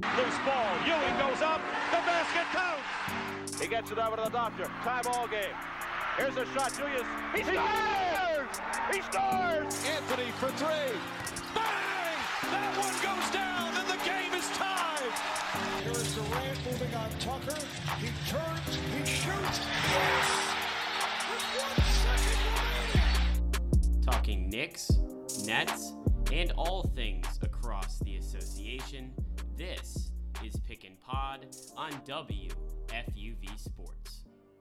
Loose ball. Ewing goes up. The basket counts. He gets it over to the doctor. Tie ball game. Here's a shot. Julius. He scores! He scores! Anthony for three. Bang! That one goes down, and the game is tied. Here is Durant moving on Tucker. He turns. He shoots. Yes! With 1 second remaining. Talking Knicks, Nets, and all things across the association. This is Pick and Pod on WFUV Sports.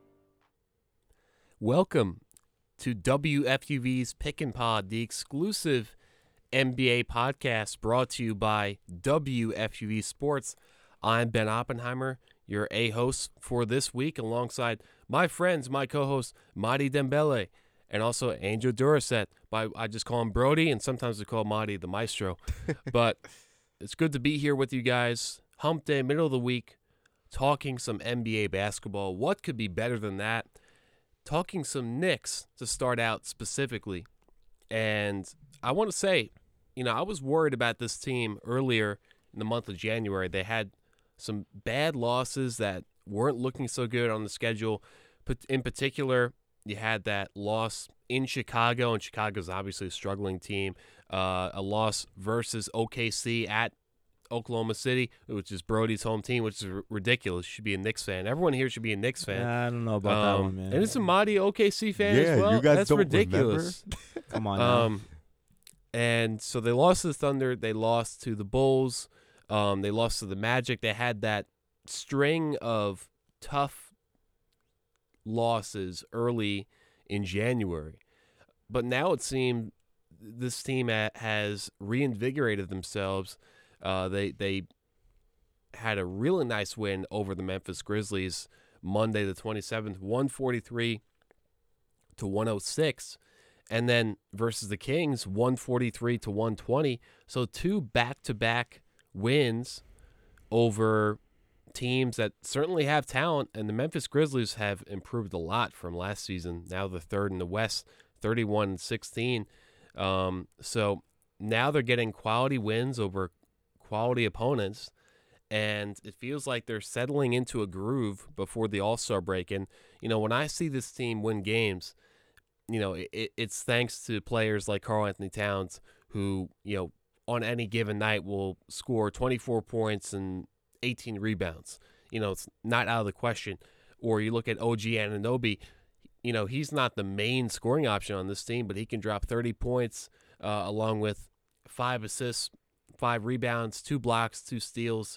Welcome to WFUV's Pick and Pod, the exclusive NBA podcast brought to you by WFUV Sports. I'm Ben Oppenheimer, your host for this week, alongside my friends, my co-host, Madi Dembele, and also Angel Duracet. I just call him Brody, and sometimes I call Madi the Maestro. But it's good to be here with you guys. Hump day, middle of the week, talking some NBA basketball. What could be better than that? Talking some Knicks to start out specifically. And I want to say, I was worried about this team earlier in the month of January. They had some bad losses that weren't looking so good on the schedule. But in particular, you had that loss in Chicago, and Chicago's obviously a struggling team. A loss versus OKC at Oklahoma City, which is Brody's home team, which is ridiculous. You should be a Knicks fan. Everyone here should be a Knicks fan. I don't know about that one, man. And it's a Madi OKC fan as well. You guys That's don't ridiculous. Come on now. And so they lost to the Thunder. They lost to the Bulls. They lost to the Magic. They had that string of tough losses early in January. But now it seems this team has reinvigorated themselves. They had a really nice win over the Memphis Grizzlies Monday the 27th, 143-106. And then versus the Kings, 143-120. So two back-to-back wins over teams that certainly have talent. And the Memphis Grizzlies have improved a lot from last season. Now they're third in the West, 31-16. So now they're getting quality wins over quality opponents, and it feels like they're settling into a groove before the All-Star break. And, when I see this team win games, it's thanks to players like Karl-Anthony Towns who, on any given night will score 24 points and 18 rebounds. It's not out of the question. Or you look at OG Anunoby, he's not the main scoring option on this team, but he can drop 30 points along with 5 assists, 5 rebounds, 2 blocks, 2 steals.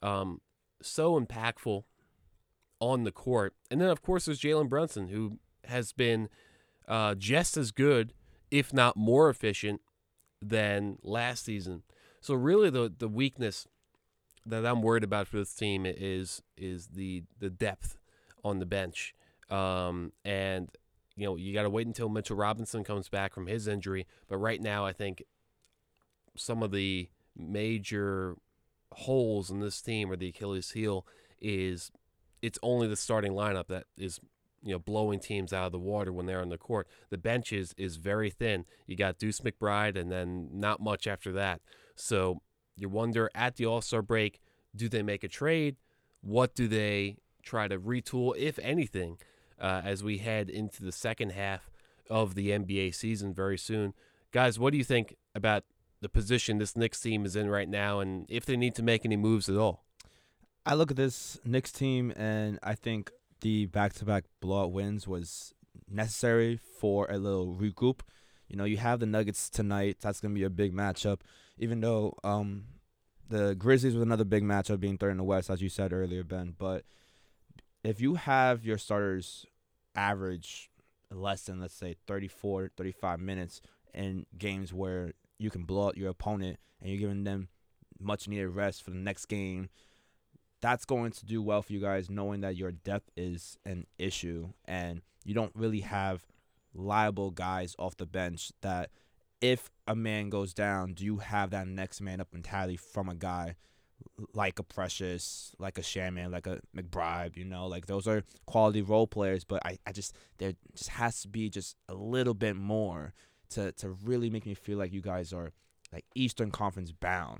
So impactful on the court. And then, of course, there's Jalen Brunson, who has been just as good, if not more efficient, than last season. So really the weakness that I'm worried about for this team is the depth on the bench. And, you got to wait until Mitchell Robinson comes back from his injury. But right now, I think some of the major holes in this team, or the Achilles heel, is it's only the starting lineup that is blowing teams out of the water when they're on the court. The bench is very thin. You got Deuce McBride and then not much after that. So you wonder at the All-Star break, do they make a trade? What do they try to retool, if anything, as we head into the second half of the NBA season very soon? Guys, what do you think about the position this Knicks team is in right now, and if they need to make any moves at all? I look at this Knicks team, and I think the back-to-back blowout wins was necessary for a little regroup. You have the Nuggets tonight. That's going to be a big matchup, even though the Grizzlies was another big matchup, being third in the West, as you said earlier, Ben. But if you have your starters average less than, let's say, 34, 35 minutes in games where you can blow out your opponent and you're giving them much needed rest for the next game, that's going to do well for you guys, knowing that your depth is an issue and you don't really have liable guys off the bench that if a man goes down, do you have that next man up mentality from a guy like a Precious, like a Shaman, like a McBride, like those are quality role players, but there just has to be just a little bit more to really make me feel like you guys are like Eastern Conference bound.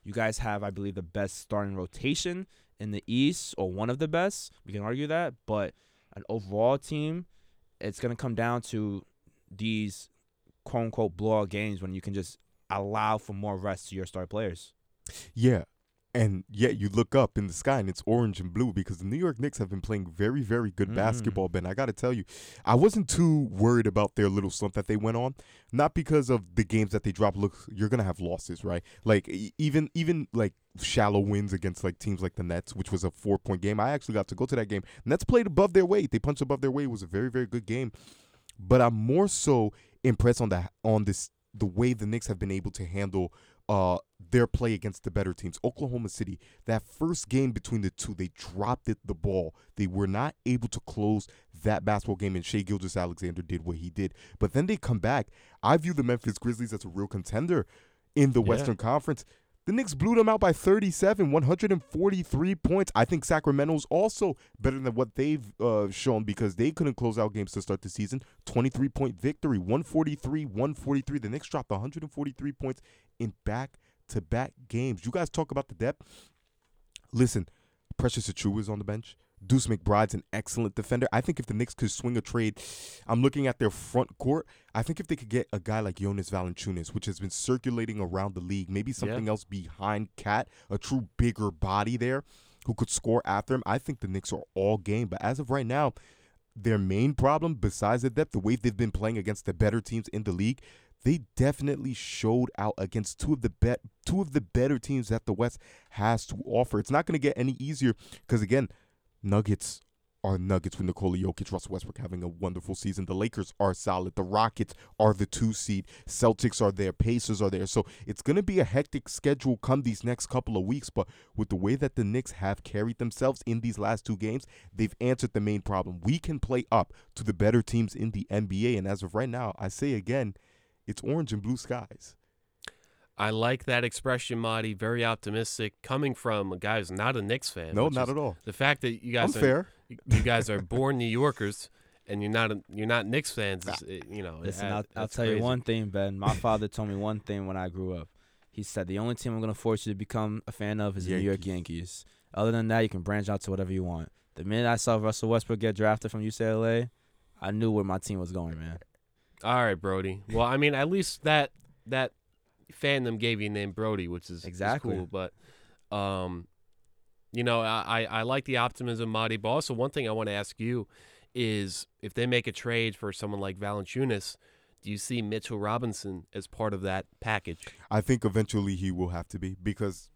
You guys have, I believe, the best starting rotation in the East, or one of the best. We can argue that. But an overall team, it's going to come down to these quote-unquote blowout games when you can just allow for more rest to your star players. Yeah. And yet you look up in the sky and it's orange and blue because the New York Knicks have been playing very, very good basketball, Ben. I got to tell you, I wasn't too worried about their little slump that they went on. Not because of the games that they dropped. Look, you're going to have losses, right? Like, even like shallow wins against like teams like the Nets, which was a 4-point game. I actually got to go to that game. Nets played above their weight. They punched above their weight. It was a very, very good game. But I'm more so impressed on the way the Knicks have been able to handle their play against the better teams. Oklahoma City, that first game between the two, they dropped the ball. They were not able to close that basketball game, and Shai Gilgeous-Alexander did what he did. But then they come back. I view the Memphis Grizzlies as a real contender in the Western Conference. The Knicks blew them out by 37, 143 points. I think Sacramento's also better than what they've shown because they couldn't close out games to start the season. 23-point victory, 143-143. The Knicks dropped 143 points in back-to-back games. You guys talk about the depth. Listen, Precious Achiuwa is on the bench. Deuce McBride's an excellent defender. I think if the Knicks could swing a trade, I'm looking at their front court. I think if they could get a guy like Jonas Valanciunas, which has been circulating around the league, maybe something else behind Cat, a true bigger body there who could score after him, I think the Knicks are all game. But as of right now, their main problem, besides the depth, the way they've been playing against the better teams in the league, they definitely showed out against two of the better teams that the West has to offer. It's not going to get any easier because, again, Nuggets are Nuggets with Nikola Jokic, Russell Westbrook having a wonderful season. The Lakers are solid. The Rockets are the 2 seed. Celtics are there. Pacers are there. So it's going to be a hectic schedule come these next couple of weeks. But with the way that the Knicks have carried themselves in these last 2 games, they've answered the main problem. We can play up to the better teams in the NBA. And as of right now, I say again, it's orange and blue skies. I like that expression, Marty. Very optimistic, coming from a guy who's not a Knicks fan. No, not at all. The fact that you guys you guys are born New Yorkers and you're not Knicks fans. Listen, I'll tell crazy. you one thing, Ben. My father told me one thing when I grew up. He said the only team I'm going to force you to become a fan of is the New York Yankees. Other than that, you can branch out to whatever you want. The minute I saw Russell Westbrook get drafted from UCLA, I knew where my team was going, man. All right, Brody. Well, I mean, at least that fandom gave you a name Brody, which is exactly cool. But, I like the optimism, Marty. But also, one thing I want to ask you is if they make a trade for someone like Valanciunas, do you see Mitchell Robinson as part of that package? I think eventually he will have to be because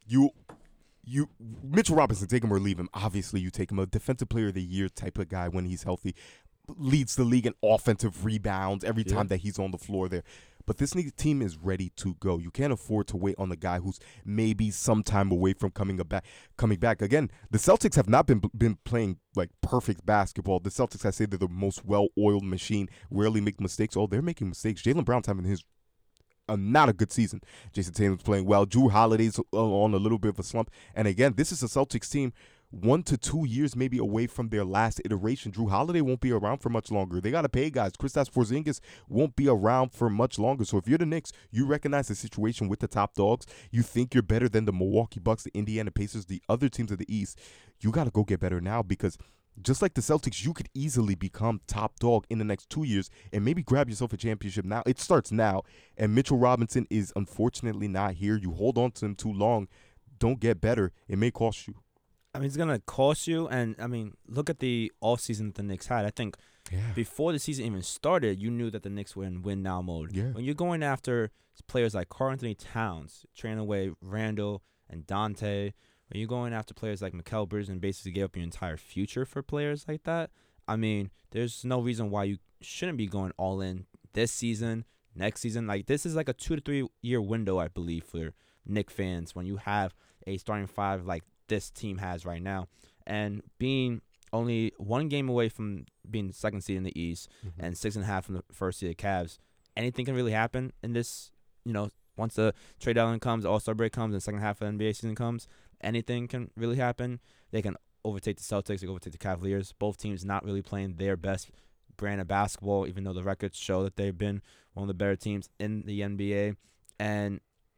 Mitchell Robinson, take him or leave him. Obviously, you take him. A defensive player of the year type of guy when he's healthy. Leads the league in offensive rebounds every time that he's on the floor there. But this team is ready to go. You can't afford to wait on the guy who's maybe some time away from coming back. Again, the Celtics have not been playing like perfect basketball. The Celtics, I say, they're the most well-oiled machine, rarely make mistakes. Oh, they're making mistakes. Jaylen Brown's having not a good season. Jason Tatum's playing well. Jrue Holiday's on a little bit of a slump. And again, this is a Celtics team 1 to 2 years maybe away from their last iteration. Jrue Holiday won't be around for much longer. They got to pay guys. Kristaps Porzingis won't be around for much longer. So if you're the Knicks, you recognize the situation with the top dogs. You think you're better than the Milwaukee Bucks, the Indiana Pacers, the other teams of the East. You got to go get better now because just like the Celtics, you could easily become top dog in the next 2 years and maybe grab yourself a championship now. It starts now. And Mitchell Robinson is unfortunately not here. You hold on to him too long. Don't get better. It may cost you. I mean, it's going to cost you. And, I mean, look at the offseason that the Knicks had. I think before the season even started, you knew that the Knicks were in win-now mode. Yeah. When you're going after players like Karl-Anthony Towns, trading away Randall and Dante, when you're going after players like Mikal Bridges and basically gave up your entire future for players like that, I mean, there's no reason why you shouldn't be going all in this season, next season. Like, this is like a 2 to 3 year window, I believe, for Knicks fans when you have a starting 5 like this team has right now, and being only 1 game away from being second seed in the East and 6.5 from the first seed Cavs. Anything can really happen in this. Once the trade deadline comes, All-Star break comes, and second half of the NBA season comes, anything can really happen. They can overtake the Celtics, they can overtake the Cavaliers. Both teams not really playing their best brand of basketball, even though the records show that they've been one of the better teams in the NBA. And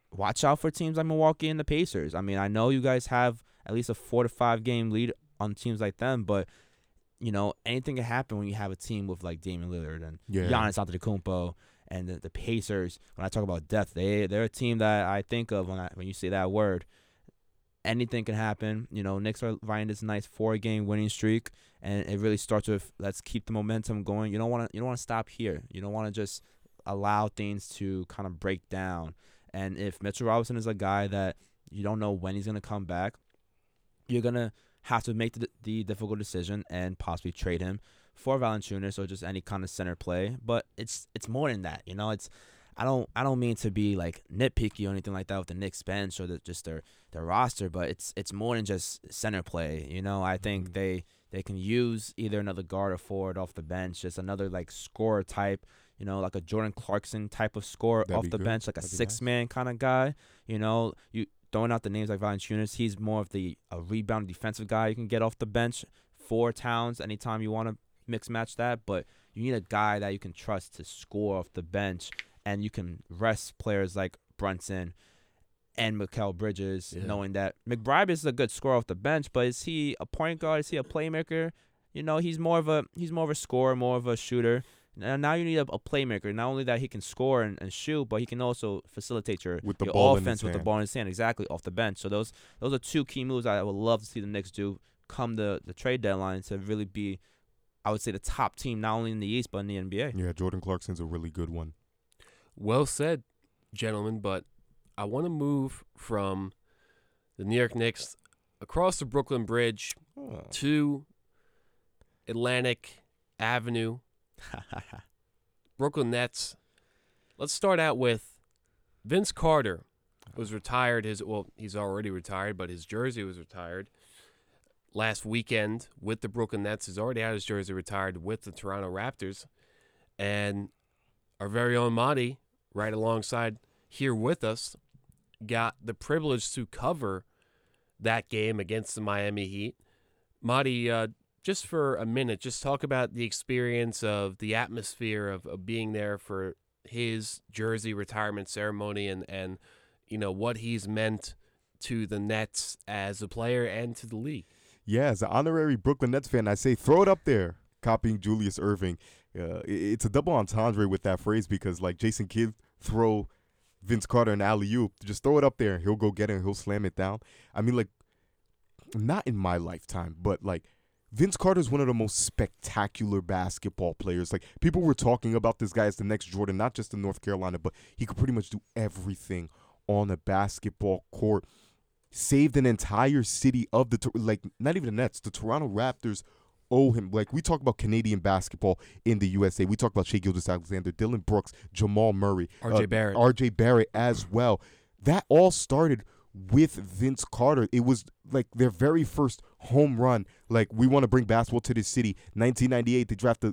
watch out for teams like Milwaukee and the Pacers. I mean, I know you guys have at least a 4 to 5 game lead on teams like them, but anything can happen when you have a team with like Damian Lillard and Giannis Antetokounmpo and the Pacers. When I talk about depth, they're a team that I think of when you say that word. Anything can happen. Knicks are riding this nice 4-game winning streak, and it really starts with let's keep the momentum going. You don't want to stop here. You don't want to just allow things to kind of break down. And if Mitchell Robinson is a guy that you don't know when he's going to come back, you're going to have to make the difficult decision and possibly trade him for Valanciunas or just any kind of center play. But it's more than that. I don't mean to be like nitpicky or anything like that with the Knicks bench or just their roster, but it's more than just center play. I think they can use either another guard or forward off the bench, just another like scorer type, like a Jordan Clarkson type of scorer off the bench, like a 6-man kind of guy. You throwing out the names like Valanciunas, he's more of a rebound defensive guy you can get off the bench for Towns anytime you want to mix match that, but you need a guy that you can trust to score off the bench. And you can rest players like Brunson and Mikal Bridges, knowing that McBride is a good scorer off the bench, but is he a point guard? Is he a playmaker? He's more of a scorer, more of a shooter. And now you need a playmaker. Not only that he can score and shoot, but he can also facilitate your offense with the ball in his hand, exactly, off the bench. So those are 2 key moves I would love to see the Knicks do come the trade deadline to really be, I would say, the top team not only in the East but in the NBA. Yeah, Jordan Clarkson's a really good one. Well said, gentlemen, but I want to move from the New York Knicks across the Brooklyn Bridge to Atlantic Avenue. Brooklyn Nets. Let's start out with Vince Carter was retired. He's already retired, but his jersey was retired last weekend with the Brooklyn Nets. He's already had his jersey retired with the Toronto Raptors. And our very own Marty, right alongside here with us, got the privilege to cover that game against the Miami Heat. Marty, just for a minute, just talk about the experience of the atmosphere of being there for his jersey retirement ceremony and what he's meant to the Nets as a player and to the league. Yeah, as an honorary Brooklyn Nets fan, I say throw it up there, copying Julius Erving. It's a double entendre with that phrase because, like Jason Kidd throw Vince Carter an alley-oop, just throw it up there and he'll go get it and he'll slam it down. I mean, like, not in my lifetime, but like Vince Carter's one of the most spectacular basketball players. Like, people were talking about this guy as the next Jordan, not just in North Carolina, but he could pretty much do everything on a basketball court. Saved an entire city of not even the Nets, the Toronto Raptors owe him. Like, we talk about Canadian basketball in the USA. We talk about Shai Gilgeous-Alexander, Dylan Brooks, Jamal Murray. RJ Barrett as well. That all started with Vince Carter. It was like their very first home run. Like, we want to bring basketball to this city. 1998, they drafted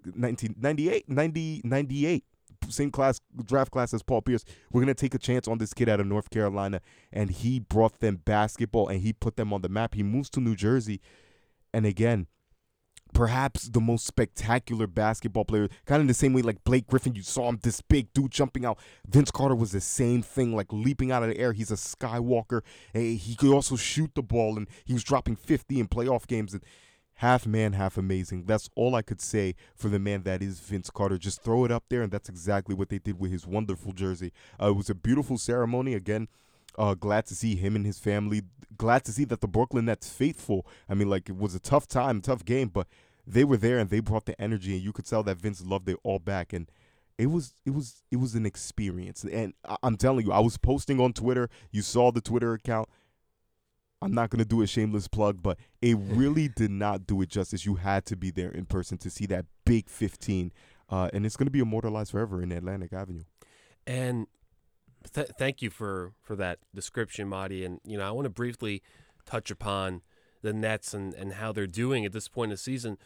1998. Same draft class as Paul Pierce. We're going to take a chance on this kid out of North Carolina. And he brought them basketball and he put them on the map. He moves to New Jersey. And again, perhaps the most spectacular basketball player, kind of in the same way like Blake Griffin, you saw him, this big dude jumping out. Vince Carter was the same thing, like leaping out of the air. He's a Skywalker. He could also shoot the ball, and he was dropping 50 in playoff games. And half man, half amazing. That's all I could say for the man that is Vince Carter. Just throw it up there, and that's exactly what they did with his wonderful jersey. It was a beautiful ceremony. Again, glad to see him and his family. Glad to see that the Brooklyn Nets faithful. I mean, like, it was a tough time, tough game, but they were there and they brought the energy, and you could tell that Vince loved it all back. And it was an experience. And I'm telling you, I was posting on Twitter. You saw the Twitter account. I'm not going to do a shameless plug, but it really did not do it justice. You had to be there in person to see that big 15. And it's going to be immortalized forever in Atlantic Avenue. And thank you for that description, Marty. And, I want to briefly touch upon the Nets and how they're doing at this point in the season.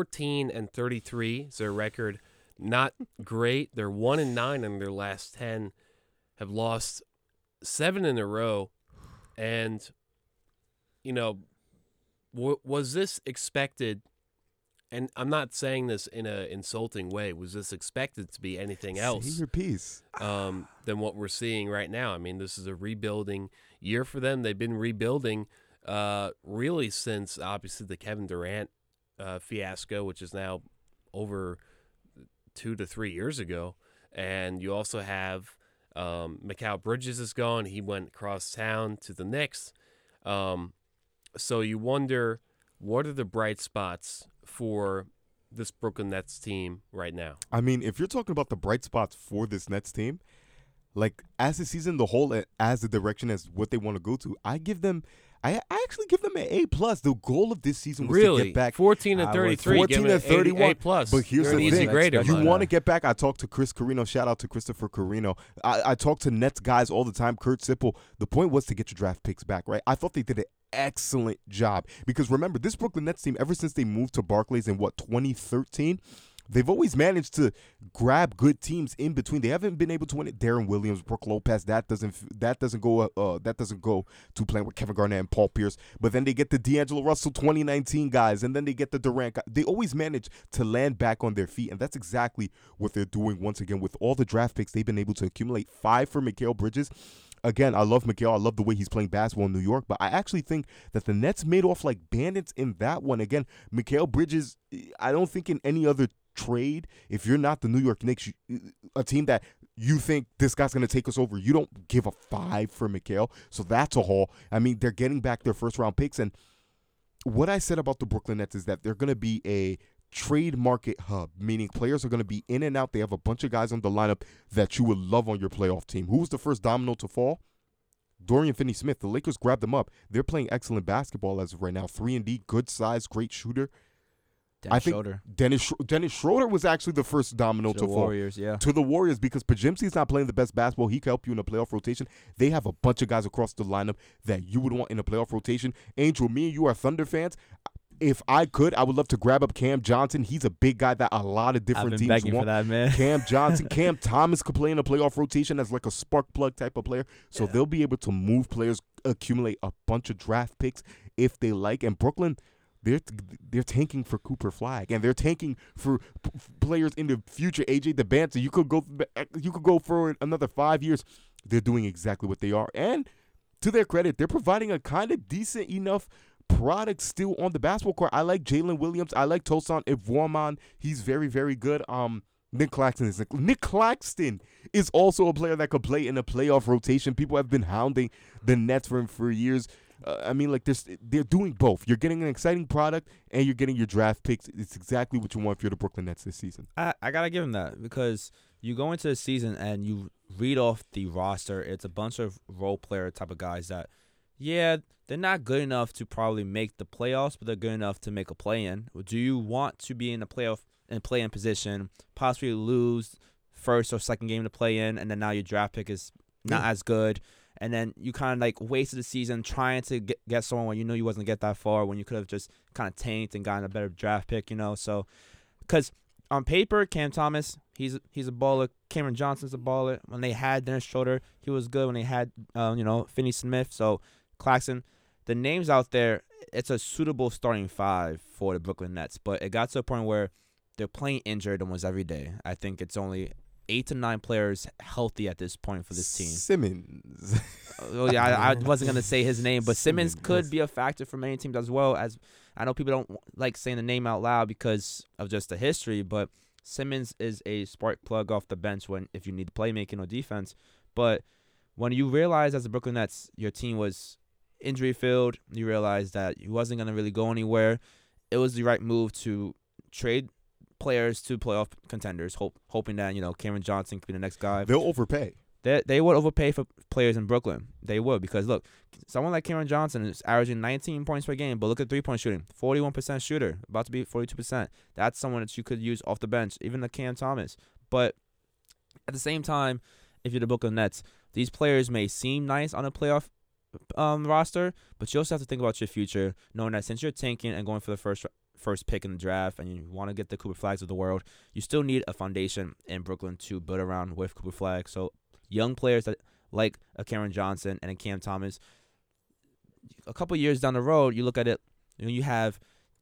14-33 is their record. Not great. They're 1-9 in their last 10. Have lost 7 in a row. And, was this expected and I'm not saying this in an insulting way, was this expected to be anything else Say your piece. than what we're seeing right now? I mean, this is a rebuilding year for them. They've been rebuilding really since, obviously, the Kevin Durant fiasco, which is now over 2 to 3 years ago. And you also have Mikal Bridges is gone. He went across town to the Knicks. So you wonder, what are the bright spots for this Brooklyn Nets team right now? I mean, if you're talking about the bright spots for this Nets team, like as the season the whole, as the direction as what they want to go to, I actually give them an A+. The goal of this season was to get back 14 and 33, 14 and 31. A+. But here's You're an the easy thing. grade. You want to get back. I talked to Chris Carino. Shout out to Christopher Carino. I talk to Nets guys all the time. Kurt Sipple. The point was to get your draft picks back, right? I thought they did an excellent job because remember, this Brooklyn Nets team, ever since they moved to Barclays in 2013, they've always managed to grab good teams in between. They haven't been able to win it. Darren Williams, Brook Lopez, that doesn't go to playing with Kevin Garnett and Paul Pierce. But then they get the D'Angelo Russell 2019 guys, and then they get the Durant guys. They always manage to land back on their feet, and that's exactly what they're doing once again with all the draft picks they've been able to accumulate. 5 for Mikal Bridges. Again, I love Mikal. I love the way he's playing basketball in New York, but I actually think that the Nets made off like bandits in that one. Again, Mikal Bridges, I don't think in any other trade, if you're not the New York Knicks, a team that you think this guy's going to take us over, you don't give a 5 for Mikal. So that's a haul. I mean, they're getting back their first-round picks, and what I said about the Brooklyn Nets is that they're going to be a trade market hub, meaning players are going to be in and out. They have a bunch of guys on the lineup that you would love on your playoff team. Who was the first domino to fall? Dorian Finney-Smith. The Lakers grabbed him up. They're playing excellent basketball as of right now. 3-and-D, good size, great shooter. Dennis Schroeder was actually the first domino to fall. Warriors, yeah. To the Warriors, because Podziemski's not playing the best basketball. He can help you in a playoff rotation. They have a bunch of guys across the lineup that you would want in a playoff rotation. Angel, me and you are Thunder fans. If I could, I would love to grab up Cam Johnson. He's a big guy that a lot of different I've been teams begging want. for that, man. Cam Johnson, Cam Thomas could play in a playoff rotation as like a spark plug type of player. So they'll be able to move players, accumulate a bunch of draft picks if they like. And Brooklyn, they're tanking for Cooper Flag, and they're tanking for players in the future. AJ DeBanter, you could go for another 5 years. They're doing exactly what they are, and to their credit, they're providing a kind of decent enough product still on the basketball court. I like Jalen Williams. I like Tosan Ivworman. He's very, very good. Nick Claxton is also a player that could play in a playoff rotation. People have been hounding the Nets for years. I mean, like they're doing both. You're getting an exciting product, and you're getting your draft picks. It's exactly what you want if you're the Brooklyn Nets this season. I gotta give him that, because you go into the season and you read off the roster. It's a bunch of role player type of guys that, yeah, they're not good enough to probably make the playoffs, but they're good enough to make a play-in. Do you want to be in the playoff and play-in position, possibly lose first or second game to play in, and then now your draft pick is not as good, and then you kind of like wasted the season trying to get someone when you knew you wasn't going to get that far, when you could have just kind of tanked and gotten a better draft pick, So, because on paper, Cam Thomas, he's a baller. Cameron Johnson's a baller. When they had Dennis Schroeder, he was good. When they had Finney-Smith, so Claxton, the names out there, it's a suitable starting 5 for the Brooklyn Nets. But it got to a point where they're playing injured almost every day. I think it's only 8 to 9 players healthy at this point for this team. Simmons. I wasn't going to say his name, but Simmons could be a factor for many teams as well. As I know people don't like saying the name out loud because of just the history, but Simmons is a spark plug off the bench if you need playmaking or defense. But when you realize as the Brooklyn Nets, your team was injury-filled, you realize that you wasn't going to really go anywhere, it was the right move to trade players to playoff contenders, hoping that, Cameron Johnson could be the next guy. They'll overpay. They would overpay for players in Brooklyn. They would, because, look, someone like Cameron Johnson is averaging 19 points per game, but look at three-point shooting. 41% shooter, about to be 42%. That's someone that you could use off the bench, even the Cam Thomas. But at the same time, if you're the Brooklyn Nets, these players may seem nice on a playoff roster, but you also have to think about your future, knowing that since you're tanking and going for the first pick in the draft and you want to get the Cooper Flags of the world, you still need a foundation in Brooklyn to build around with Cooper Flag. So young players that like a Cameron Johnson and a Cam Thomas, a couple years down the road, you look at it, you have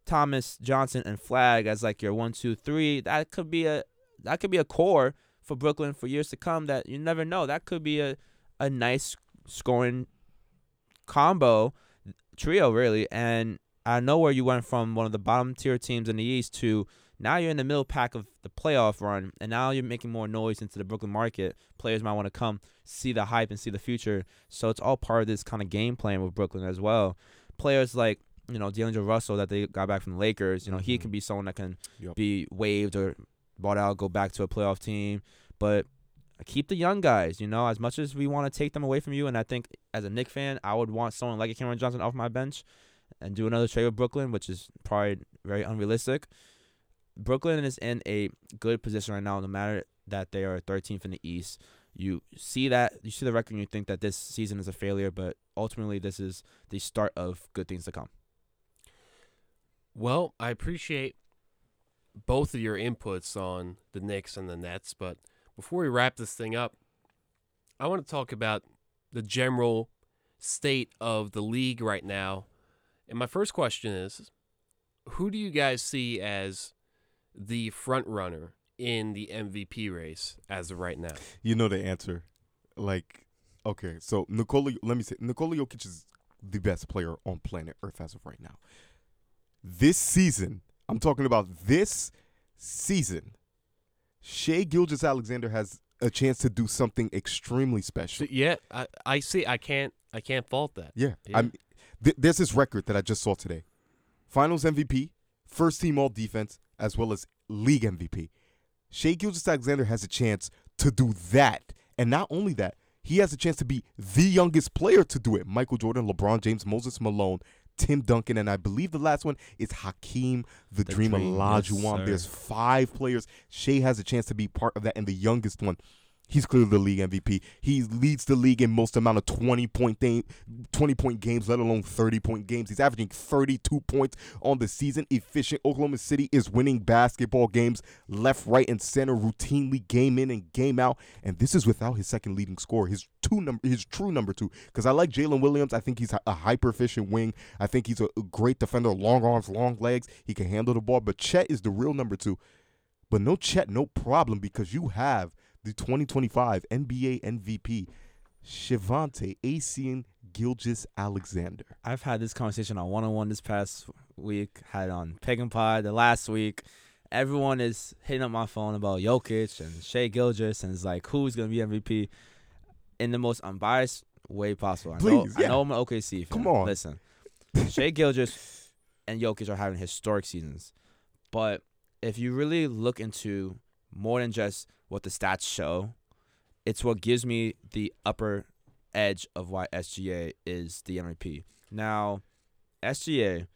Thomas, Johnson, and Flagg as like your 1, 2, 3, that could be a core for Brooklyn for years to come. That you never know. That could be a nice scoring combo trio, really. And I know where you went from one of the bottom tier teams in the East to now you're in the middle pack of the playoff run, and now you're making more noise into the Brooklyn market. Players might want to come see the hype and see the future. So it's all part of this kind of game plan with Brooklyn as well. Players like, D'Angelo Russell that they got back from the Lakers, he can be someone that can be waived or bought out, go back to a playoff team. But keep the young guys, as much as we want to take them away from you. And I think as a Knicks fan, I would want someone like a Cameron Johnson off my bench and do another trade with Brooklyn, which is probably very unrealistic. Brooklyn is in a good position right now, no matter that they are 13th in the East. You see the record and you think that this season is a failure, but ultimately this is the start of good things to come. Well, I appreciate both of your inputs on the Knicks and the Nets, but before we wrap this thing up, I want to talk about the general state of the league right now. And my first question is, who do you guys see as the front runner in the MVP race as of right now? You know the answer. Okay, so Nikola Jokic is the best player on planet Earth as of right now. This season, I'm talking about this season, Shai Gilgeous-Alexander has a chance to do something extremely special. Yeah, I see. I can't fault that. Yeah. There's this record that I just saw today. Finals MVP, first team all defense, as well as league MVP. Shai Gilgeous-Alexander has a chance to do that. And not only that, he has a chance to be the youngest player to do it. Michael Jordan, LeBron James, Moses Malone, Tim Duncan, and I believe the last one is Hakeem the Dream Olajuwon. Yes, there's 5 players. Shai has a chance to be part of that, and the youngest one, he's clearly the league MVP. He leads the league in most amount of 20-point games, let alone 30-point games. He's averaging 32 points on the season. Efficient. Oklahoma City is winning basketball games left, right, and center routinely, game in and game out. And this is without his second leading scorer, his true number 2. Because I like Jalen Williams. I think he's a hyper-efficient wing. I think he's a great defender, long arms, long legs. He can handle the ball. But Chet is the real number 2. But no Chet, no problem, because you have the 2025 NBA MVP, Shivante Asian Gilgeous-Alexander. I've had this conversation on one-on-one this past week, had on Pick and Pod the last week. Everyone is hitting up my phone about Jokic and Shai Gilgeous, and it's like, who's going to be MVP in the most unbiased way possible. I know I'm an OKC fan. Come on. Listen, Shai Gilgeous and Jokic are having historic seasons, but if you really look into more than just what the stats show, it's what gives me the upper edge of why SGA is the MVP. Now, SGA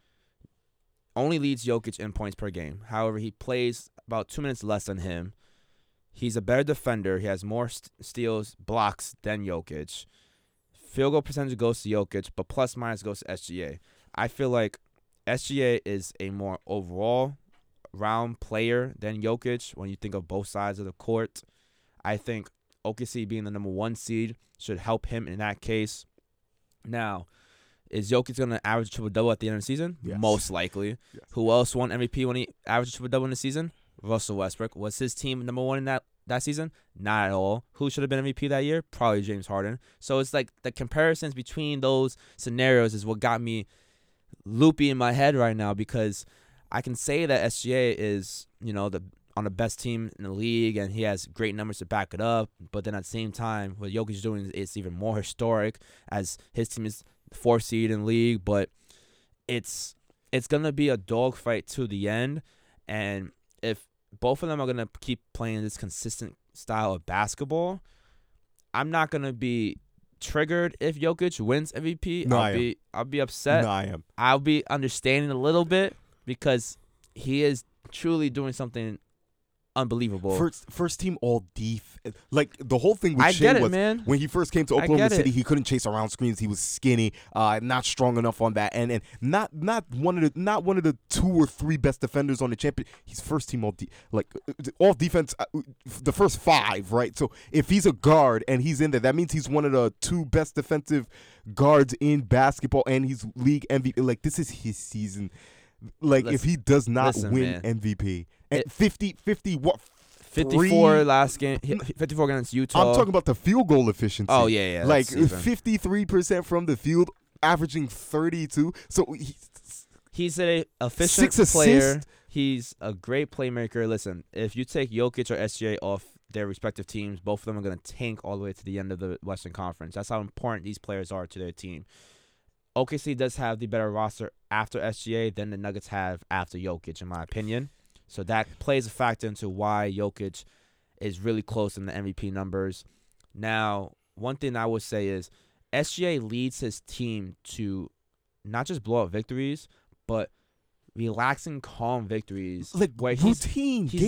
only leads Jokic in points per game. However, he plays about 2 minutes less than him. He's a better defender. He has more steals, blocks than Jokic. Field goal percentage goes to Jokic, but plus minus goes to SGA. I feel like SGA is a more overall round player than Jokic when you think of both sides of the court. I think OKC being the number 1 seed should help him in that case. Now, is Jokic going to average triple-double at the end of the season? Yes. Most likely. Yes. Who else won MVP when he averaged triple-double in the season? Russell Westbrook. Was his team number 1 in that season? Not at all. Who should have been MVP that year? Probably James Harden. So it's like the comparisons between those scenarios is what got me loopy in my head right now, because I can say that SGA is, on the best team in the league and he has great numbers to back it up, but then at the same time, what Jokic is doing is even more historic, as his team is 4th seed in the league, but it's going to be a dogfight to the end, and if both of them are going to keep playing this consistent style of basketball, I'm not going to be triggered if Jokic wins MVP. No, I'll be upset. No, I am. I'll be understanding a little bit because he is truly doing something unbelievable. First team all def. Like the whole thing with I Shai get it, was man. when he first came to Oklahoma City, he couldn't chase around screens. He was skinny, not strong enough on that, and not one of the 2 or 3 best defenders on the champion. He's first team all defense, the first 5, right? So if he's a guard and he's in there, that means he's one of the 2 best defensive guards in basketball, and he's league MVP. Like, this is his season. Like if he does not listen, win man. MVP, and 50 what? 54 last game, 54 against Utah. I'm talking about the field goal efficiency. Oh, yeah. Like that's even. 53% from the field, averaging 32. So He's an efficient 6 player. assists. He's a great playmaker. Listen, if you take Jokic or SGA off their respective teams, both of them are going to tank all the way to the end of the Western Conference. That's how important these players are to their team. OKC does have the better roster after SGA than the Nuggets have after Jokic, in my opinion. So that plays a factor into why Jokic is really close in the MVP numbers. Now, one thing I would say is SGA leads his team to not just blowout victories, but relaxing, calm victories. Like where routine. He's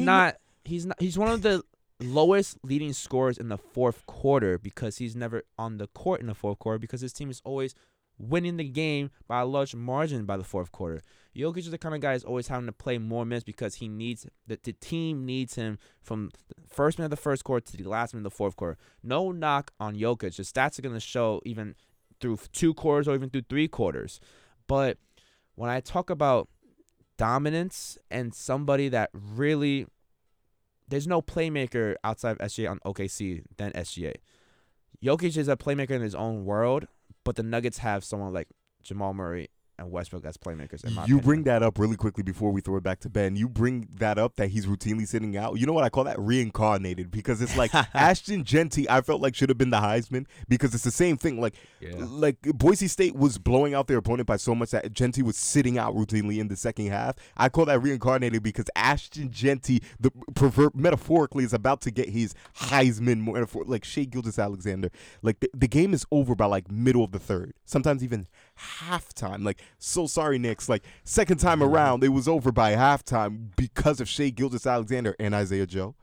one of the lowest leading scorers in the fourth quarter because he's never on the court in the fourth quarter because his team is always winning the game by a large margin by the fourth quarter. Jokic is the kind of guy who's always having to play more minutes because he needs the team needs him from the first minute of the first quarter to the last minute of the fourth quarter. No knock on Jokic. The stats are going to show even through 2 quarters or even through 3 quarters. But when I talk about dominance and somebody that really there's no playmaker outside of SGA on OKC than SGA. Jokic is a playmaker in his own world, but the Nuggets have someone like Jamal Murray and Westbrook as playmakers. In my You opinion. bring that up really quickly before we throw it back to Ben. You bring that up that he's routinely sitting out. You know what I call that? Reincarnated, because it's like Ashton Genty, I felt like should have been the Heisman because it's the same thing. Like Boise State was blowing out their opponent by so much that Genty was sitting out routinely in the second half. I call that reincarnated because Ashton Genty, metaphorically, is about to get his Heisman metaphor, like Shai Gilgeous-Alexander. Like the game is over by like middle of the third, sometimes even halftime. Like, so sorry, Knicks. Like, second time around, it was over by halftime because of Shai Gilgeous-Alexander and Isaiah Joe.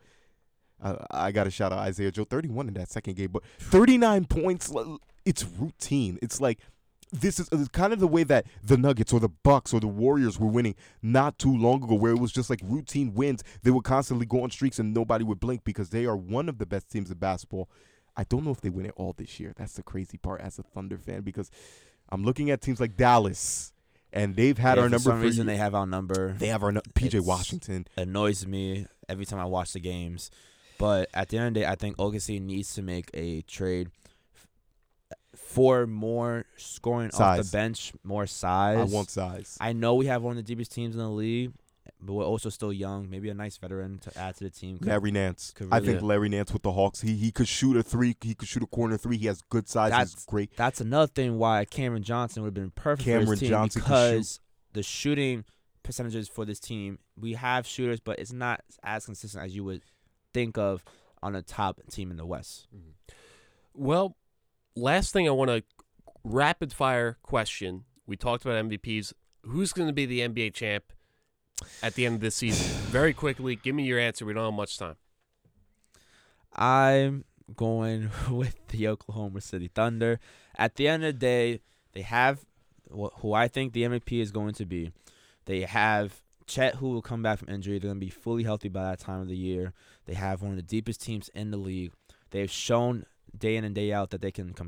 I got to shout out Isaiah Joe, 31 in that second game, but 39 points. It's routine. It's like this is kind of the way that the Nuggets or the Bucks or the Warriors were winning not too long ago, where it was just like routine wins. They would constantly go on streaks and nobody would blink because they are one of the best teams in basketball. I don't know if they win it all this year. That's the crazy part as a Thunder fan, because I'm looking at teams like Dallas, and they've had our number. For some reason, they have our number. They have our PJ Washington. Annoys me every time I watch the games. But at the end of the day, I think OKC needs to make a trade for more scoring off the bench, more size. I want size. I know we have one of the deepest teams in the league, but we're also still young. Maybe a nice veteran to add to the team. Larry Nance. Really, I think Larry Nance with the Hawks, he could shoot a 3. He could shoot a corner 3. He has good size. He's great. That's another thing why Cameron Johnson would have been perfect for this team, Johnson because the shooting percentages for this team, we have shooters, but it's not as consistent as you would think of on a top team in the West. Well, last thing I want to rapid fire question. We talked about MVPs. Who's going to be the NBA champ at the end of this season? Very quickly, give me your answer. We don't have much time. I'm going with the Oklahoma City Thunder. At the end of the day, they have who I think the MVP is going to be. They have Chet, who will come back from injury. They're going to be fully healthy by that time of the year. They have one of the deepest teams in the league. They've shown day in and day out that they can